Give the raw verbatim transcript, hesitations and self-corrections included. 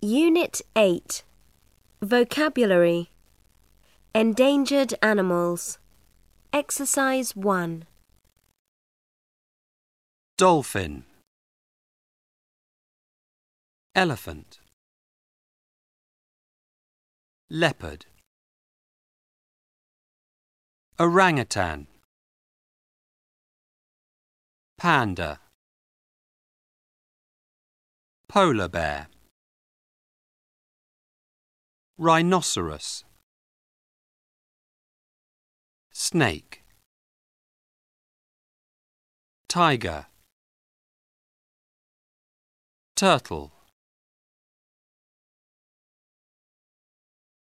Unit eight. Vocabulary. Endangered animals. Exercise one. Dolphin. Elephant. Leopard. Orangutan. Panda. Polar bear. Rhinoceros. Snake. Tiger. Turtle.